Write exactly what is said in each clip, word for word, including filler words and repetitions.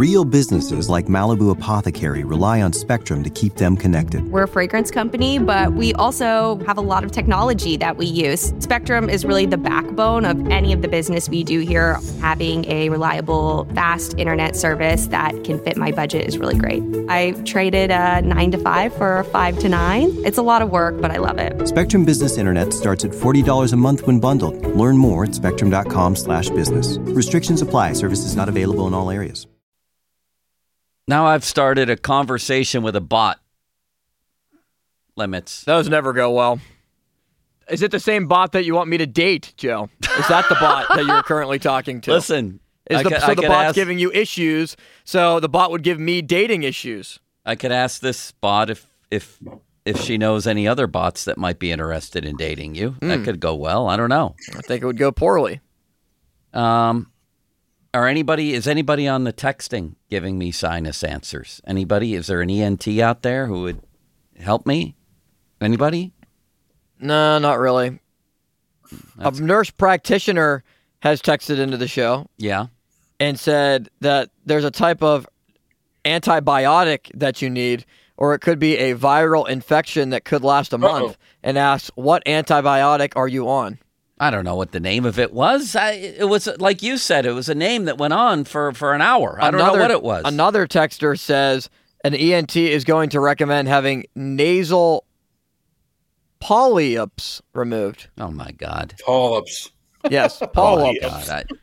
Real businesses like Malibu Apothecary rely on Spectrum to keep them connected. We're a fragrance company, but we also have a lot of technology that we use. Spectrum is really the backbone of any of the business we do here. Having a reliable, fast internet service that can fit my budget is really great. I traded a nine to five for a five to nine. It's a lot of work, but I love it. Spectrum Business Internet starts at forty dollars a month when bundled. Learn more at spectrum.com slash business. Restrictions apply. Services not available in all areas. Now I've started a conversation with a bot. Limits. Those never go well. Is it the same bot that you want me to date, Joe? Is that the bot that you're currently talking to? Listen. Is I the, could, so I the could bot's ask, giving you issues, so the bot would give me dating issues. I could ask this bot if if if she knows any other bots that might be interested in dating you. Mm. That could go well. I don't know. I think it would go poorly. Um, are anybody is anybody on the texting giving me sinus answers? Anybody? Is there an E N T out there who would help me? Anybody? No, not really. That's... A nurse practitioner has texted into the show. Yeah. And said that there's a type of antibiotic that you need, or it could be a viral infection that could last a month. Uh-oh. And asks, what antibiotic are you on? I don't know what the name of it was. I, it was, like you said, it was a name that went on for, for an hour. I another, don't know what it was. Another texter says an E N T is going to recommend having nasal polyps removed. Oh, my God. Polyps. Yes, polyps. Oh, God, I,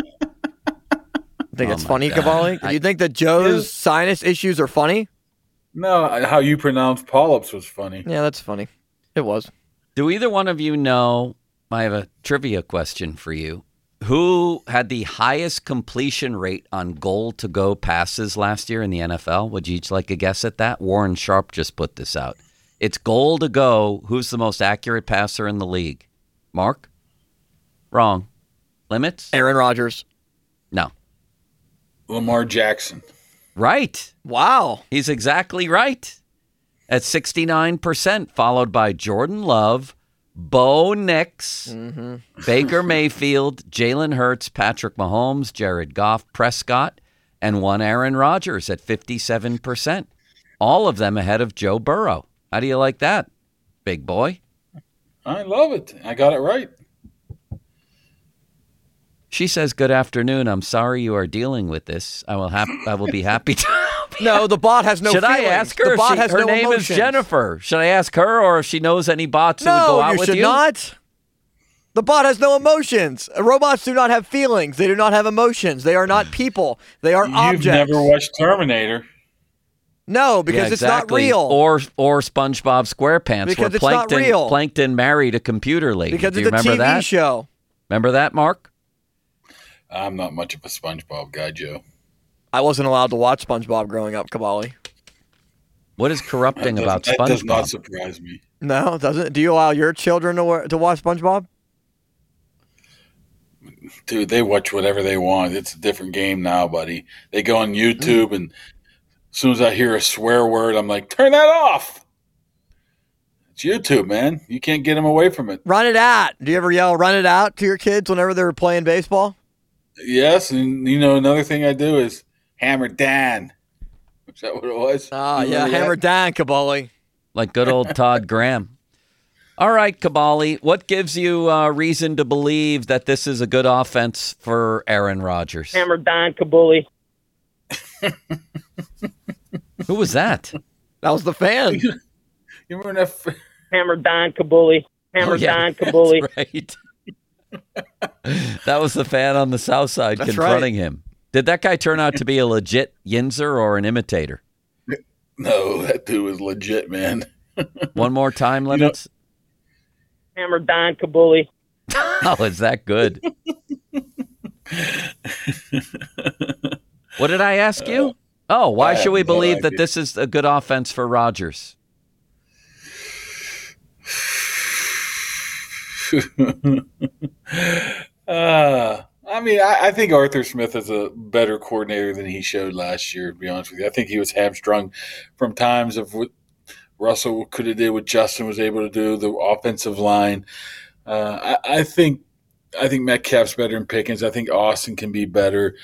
I think oh it's funny, God. Cavalli. Do you think that Joe's Yes. sinus issues are funny? No, how you pronounce polyps was funny. Yeah, that's funny. It was. Do either one of you know, I have a trivia question for you. Who had the highest completion rate on goal-to-go passes last year in the N F L? Would you each like a guess at that? Warren Sharp just put this out. It's goal-to-go. Who's the most accurate passer in the league? Mark? Wrong. Limits? Aaron Rodgers. No. Lamar Jackson. Right. Wow. He's exactly right. At sixty-nine percent, followed by Jordan Love, Bo Nix, mm-hmm. Baker Mayfield, Jalen Hurts, Patrick Mahomes, Jared Goff, Prescott, and one Aaron Rodgers at fifty-seven percent. All of them ahead of Joe Burrow. How do you like that, big boy? I love it. I got it right. She says, good afternoon. I'm sorry you are dealing with this. I will hap- I will be happy to help you. No, the bot has no Should feelings. I ask her The if bot she, has her no name emotions. is Jennifer? Should I ask her or if she knows any bots who would No, go out you with should you? not. The bot has no emotions. Robots do not have feelings. They do not have emotions. They are not people. They are You've objects. never watched Terminator. No, because Yeah, it's not exactly. real. Or or SpongeBob SquarePants, Because where it's not Plankton, real. Plankton married a computer lady. because Do you it's a remember T V that? show. Remember that, Mark? I'm not much of a SpongeBob guy, Joe. I wasn't allowed to watch SpongeBob growing up, Cavalli. What is corrupting That about does- That does not SpongeBob? surprise me. No, doesn't it? Do you allow your children to, wa- to watch SpongeBob? Dude, they watch whatever they want. It's a different game now, buddy. They go on YouTube, and as soon as I hear a swear word, I'm like, turn that off. It's YouTube, man. You can't get them away from it. Run it out. Do you ever yell "run it out" to your kids whenever they're playing baseball? Yes, and you know another thing I do is hammer Dan. Is that what it was? Ah, You yeah, remember hammer that? down, Cavalli. Like good old Todd Graham. All right, Kabali, what gives you uh, reason to believe that this is a good offense for Aaron Rodgers? Hammer Don Kabuli. Who was that? That was the fan. You remember that? F- Hammer Don Kabuli. Hammer Oh, yeah, Don Kabuli. that's right. That was the fan on the south side That's confronting him. Did that guy turn out to be a legit Yinzer or an imitator? no, that dude was legit, man. One more time, know- Limits. Hammer Don Kabuli. Oh, is that good? What did I ask you? Oh, why I should have we no believe that idea. this is a good offense for Rodgers? uh, I mean, I, I think Arthur Smith is a better coordinator than he showed last year, to be honest with you. I think he was hamstrung from times of what Russell could have did, what Justin was able to do, the offensive line. Uh, I, I think I think Metcalf's better than Pickens. I think Austin can be better.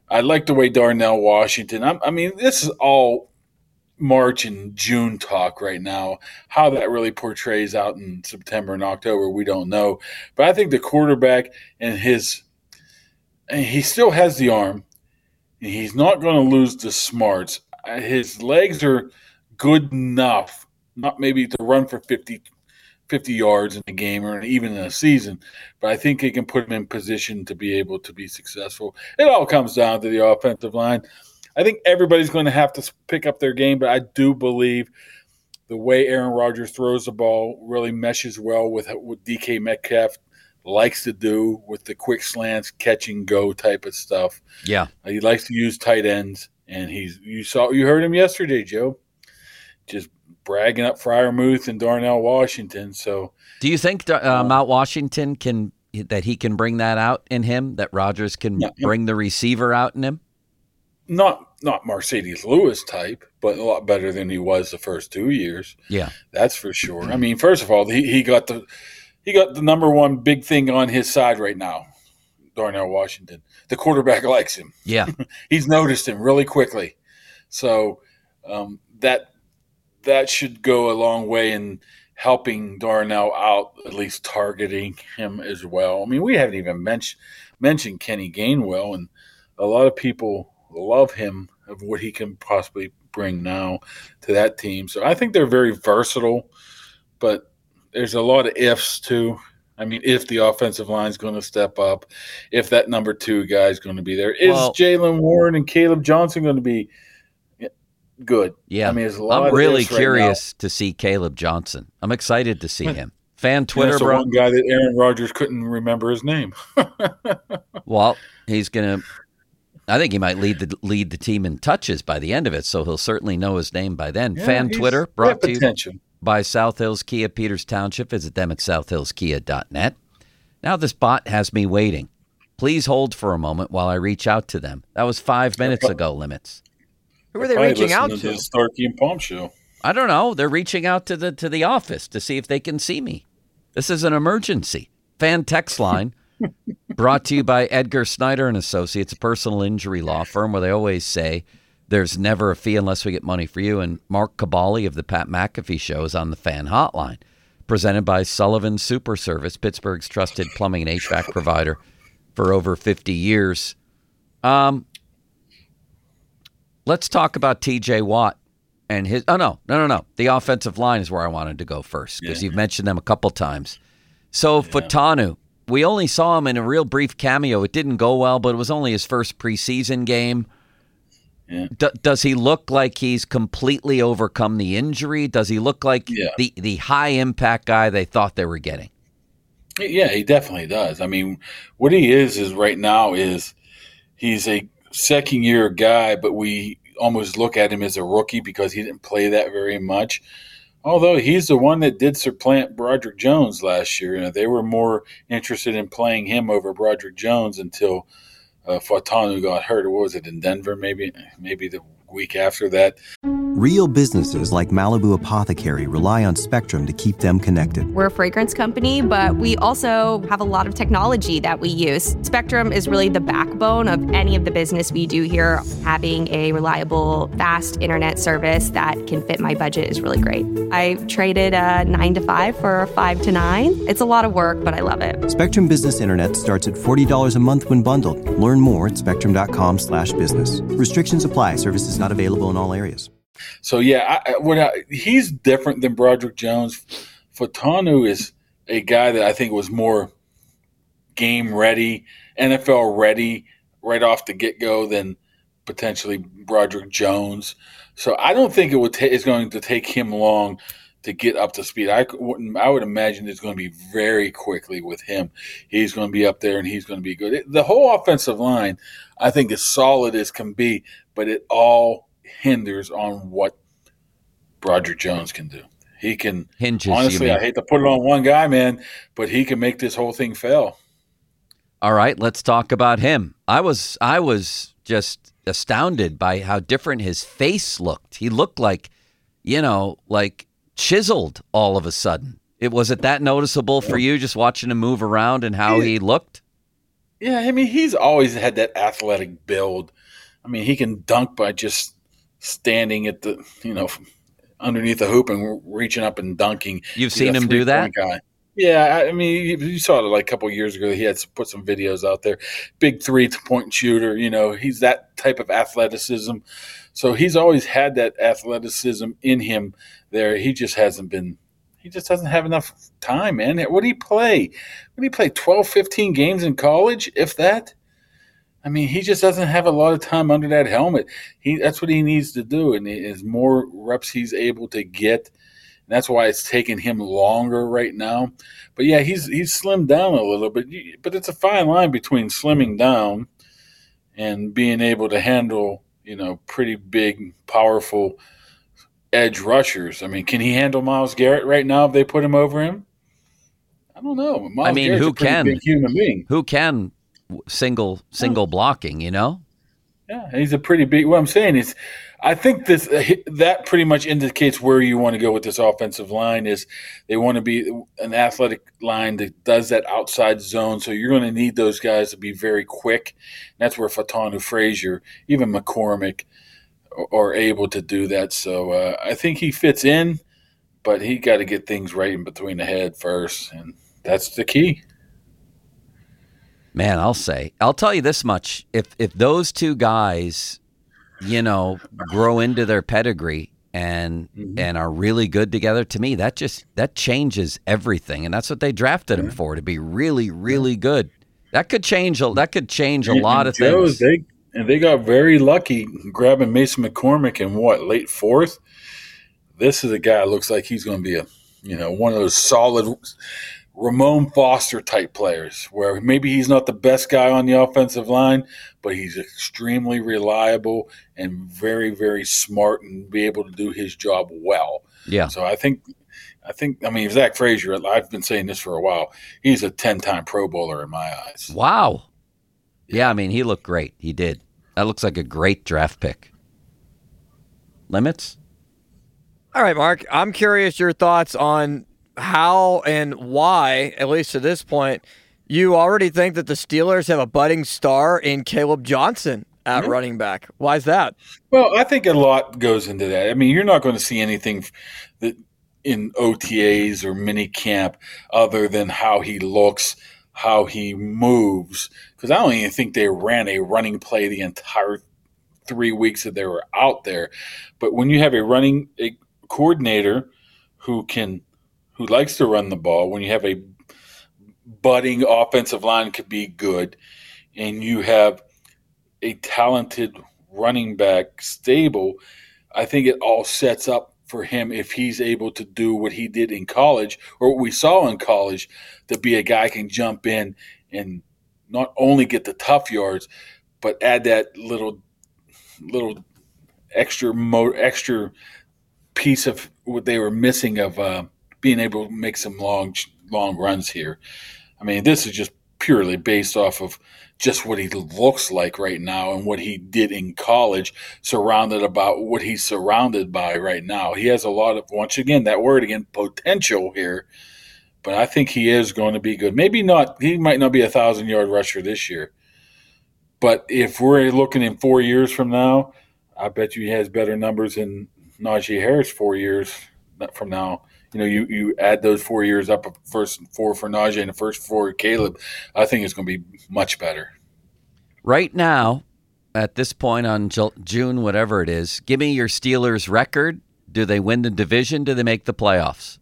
I like the way Darnell Washington. I, I mean, this is all March and June talk right now. How that really portrays out in September and October, we don't know. But I think the quarterback and his, and he still has the arm. He's not going to lose the smarts. His legs are good enough, not maybe to run for fifty, fifty yards in a game or even in a season, but I think he can put him in position to be able to be successful. It all comes down to the offensive line. I think everybody's going to have to pick up their game, but I do believe the way Aaron Rodgers throws the ball really meshes well with what D K Metcalf likes to do with the quick slants, catch and go type of stuff. Yeah. He likes to use tight ends, and he's you saw you heard him yesterday, Joe, just bragging up Freiermuth and Darnell Washington. So, do you think uh, Mount Washington can that he can bring that out in him? That Rodgers can yeah, bring the receiver out in him? Not not Mercedes Lewis type, but a lot better than he was the first two years. Yeah, that's for sure. I mean, first of all, he, he got the he got the number one big thing on his side right now. Darnell Washington, the quarterback likes him. Yeah, he's noticed him really quickly. So um, that that should go a long way in helping Darnell out, at least targeting him as well. I mean, we haven't even mentioned mentioned Kenny Gainwell, and a lot of people love him of what he can possibly bring now to that team. So I think they're very versatile, but there's a lot of ifs too. I mean, if the offensive line is going to step up, if that number two guy is going to be there, is well, Jaylen Warren and Caleb Johnson going to be good? Yeah, I mean, there's a lot I'm of really ifs right curious now. to see Caleb Johnson. I'm excited to see him. Fan Twitter, that's the bro. One guy that Aaron Rodgers couldn't remember his name. Well, he's gonna. I think he might lead the lead the team in touches by the end of it, so he'll certainly know his name by then. Yeah, Fan Twitter brought to potential. you by South Hills Kia, Peters Township. Visit them at south hills kia dot net. Now this bot has me waiting. Please hold for a moment while I reach out to them. That was five minutes ago, Limits. Who are they reaching out to? to the Starkey and Palm show. I don't know. They're reaching out to the to the office to see if they can see me. This is an emergency. Fan text line brought to you by Edgar Snyder and Associates, a personal injury law firm where they always say there's never a fee unless we get money for you. And Mark Cabali of the Pat McAfee Show is on the fan hotline, presented by Sullivan Super Service, Pittsburgh's trusted plumbing and H V A C provider for over fifty years. Um, let's talk about T J Watt and his. Oh no, no, no, no. The offensive line is where I wanted to go first because yeah. you've mentioned them a couple times. So yeah. Fatanu. We only saw him in a real brief cameo. It didn't go well, but it was only his first preseason game. Yeah. D- does he look like he's completely overcome the injury? Does he look like yeah. the, the high-impact guy they thought they were getting? Yeah, he definitely does. I mean, what he is is right now is he's a second-year guy, but we almost look at him as a rookie because he didn't play that very much. Although he's the one that did supplant Broderick Jones last year. You know, they were more interested in playing him over Broderick Jones until uh, Fatanu got hurt. Or what was it, in Denver maybe? Maybe the week after that. Real businesses like Malibu Apothecary rely on Spectrum to keep them connected. We're a fragrance company, but we also have a lot of technology that we use. Spectrum is really the backbone of any of the business we do here. Having a reliable, fast internet service that can fit my budget is really great. I traded a nine to five for a five to nine. It's a lot of work, but I love it. Spectrum Business Internet starts at forty dollars a month when bundled. Learn more at spectrum.com slash business. Restrictions apply. Services not available in all areas. So, yeah, I, what I, he's different than Broderick Jones. Fatanu is a guy that I think was more game ready, N F L ready right off the get-go than potentially Broderick Jones. So I don't think it would ta- it's going to take him long to get up to speed. I, I would imagine it's going to be very quickly with him. He's going to be up there, and he's going to be good. It, the whole offensive line, I think, is solid as can be, but it all – hinders on what Broderick Jones can do. He can hinges. Honestly, I hate to put it on one guy, man, but he can make this whole thing fail. All right, let's talk about him. I was I was just astounded by how different his face looked. He looked like, you know, like chiseled all of a sudden. It was it that noticeable for you just watching him move around and how he looked? Yeah, I mean, he's always had that athletic build. I mean, he can dunk by just standing at the, you know, underneath the hoop and reaching up and dunking. You've He's seen a him do that? guy. Yeah, I mean, you, you saw it like a couple of years ago. He had put some videos out there. Big three-point shooter. You know, he's that type of athleticism. So he's always had that athleticism in him there. He just hasn't been – he just doesn't have enough time, man. What did he play? What did he play, twelve, fifteen games in college, if that? I mean, he just doesn't have a lot of time under that helmet. He That's what he needs to do, and as more reps he's able to get – that's why it's taking him longer right now. But, yeah, he's he's slimmed down a little bit. But it's a fine line between slimming down and being able to handle, you know, pretty big, powerful edge rushers. I mean, can he handle Myles Garrett right now if they put him over him? I don't know. Myles I mean, Garrett's who a pretty can? big human being. Who can single single blocking, you know? Yeah, he's a pretty big – what I'm saying is I think this uh, that pretty much indicates where you want to go with this offensive line is they want to be an athletic line that does that outside zone. So you're going to need those guys to be very quick. And that's where Fatanu Frazier, even McCormick are, are able to do that. So uh, I think he fits in, but he got to get things right in between the head first, and that's the key. Man, I'll say, I'll tell you this much. If if those two guys, you know, grow into their pedigree and mm-hmm. and are really good together, to me, that just that changes everything. And that's what they drafted him for, to be really, really good. That could change a that could change a and, lot and of Joe, things. They and they got very lucky grabbing Mason McCormick in what, late fourth? This is a guy that looks like he's going to be a, you know, one of those solid Ramon Foster type players where maybe he's not the best guy on the offensive line, but he's extremely reliable and very, very smart and be able to do his job well. Yeah. So I think, I think, I mean, Zach Frazier, I've been saying this for a while. He's a ten-time Pro Bowler in my eyes. Wow. Yeah, I mean, he looked great. He did. That looks like a great draft pick. Limits? All right, Mark, I'm curious your thoughts on how and why, at least to this point, you already think that the Steelers have a budding star in Caleb Johnson at mm-hmm. running back. Why is that? Well, I think a lot goes into that. I mean, you're not going to see anything that in O T As or mini camp other than how he looks, how he moves, because I don't even think they ran a running play the entire three weeks that they were out there. But when you have a running a coordinator who can who likes to run the ball, when you have a budding offensive line could be good, and you have a talented running back stable, I think it all sets up for him if he's able to do what he did in college or what we saw in college, to be a guy who can jump in and not only get the tough yards, but add that little little extra mo- extra piece of what they were missing of uh, being able to make some long long runs here. I mean, this is just purely based off of just what he looks like right now and what he did in college, surrounded about what he's surrounded by right now. He has a lot of, once again, that word again, potential here, but I think he is going to be good. Maybe not, he might not be a thousand-yard rusher this year, but if we're looking in four years from now, I bet you he has better numbers than Najee Harris four years from now. You know, you, you add those four years up, first four for Najee and the first four for Caleb, I think it's going to be much better. Right now, at this point on June, whatever it is, give me your Steelers record. Do they win the division? Do they make the playoffs?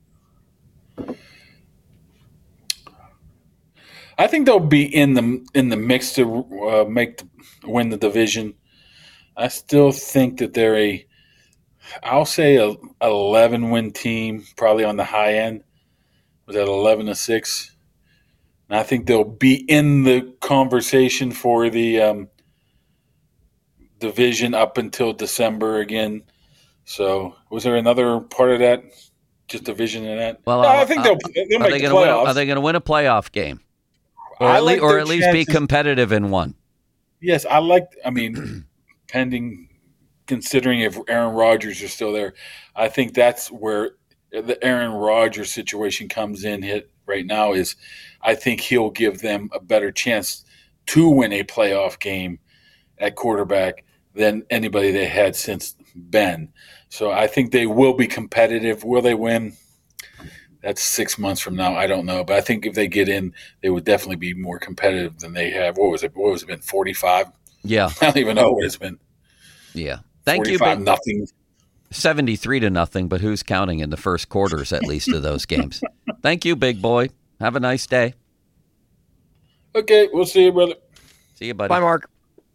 I think they'll be in the in the mix to uh, make the, win the division. I still think that they're a I'll say a eleven win team, probably on the high end. Was that eleven to six? And I think they'll be in the conversation for the um, division up until December again. So, was there another part of that? Just division in that? Well, no, uh, I think they'll, they'll are make they the win, playoffs. Are they going to win a playoff game, or I at, like le- or their at least be chances. competitive in one? Yes, I like. I mean, pending. Considering if Aaron Rodgers is still there, I think that's where the Aaron Rodgers situation comes in hit right now is I think he'll give them a better chance to win a playoff game at quarterback than anybody they had since Ben. So I think they will be competitive. Will they win? That's six months from now. I don't know. But I think if they get in, they would definitely be more competitive than they have. What was it? What was it been? forty-five? Yeah. I don't even know what it's been. Yeah. Thank you. forty-five nothing. seventy-three to nothing, but who's counting in the first quarters at least of those games? Thank you, big boy. Have a nice day. Okay, we'll see you, brother. See you, buddy. Bye, Mark.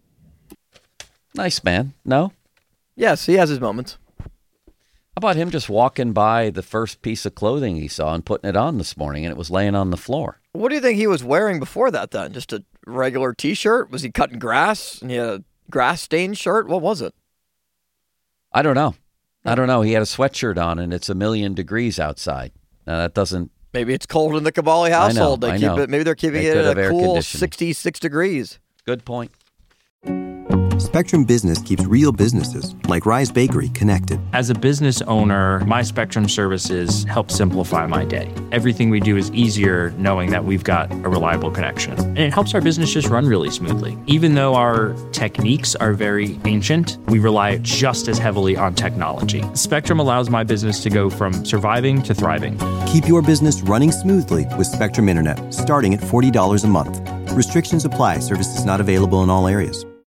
Nice man. No? Yes, he has his moments. How about him just walking by the first piece of clothing he saw and putting it on this morning, and it was laying on the floor? What do you think he was wearing before that then? Just a regular T-shirt? Was he cutting grass and he had a grass-stained shirt? What was it? I don't know. I don't know. He had a sweatshirt on, and it's a million degrees outside. Now, that doesn't... Maybe it's cold in the Cabali household. I know, they I keep know. it. Maybe they're keeping They it could at have a air cool conditioning. sixty-six degrees. Good point. Spectrum Business keeps real businesses, like Rise Bakery, connected. As a business owner, my Spectrum services help simplify my day. Everything we do is easier knowing that we've got a reliable connection. And it helps our business just run really smoothly. Even though our techniques are very ancient, we rely just as heavily on technology. Spectrum allows my business to go from surviving to thriving. Keep your business running smoothly with Spectrum Internet, starting at forty dollars a month. Restrictions apply. Services not available in all areas.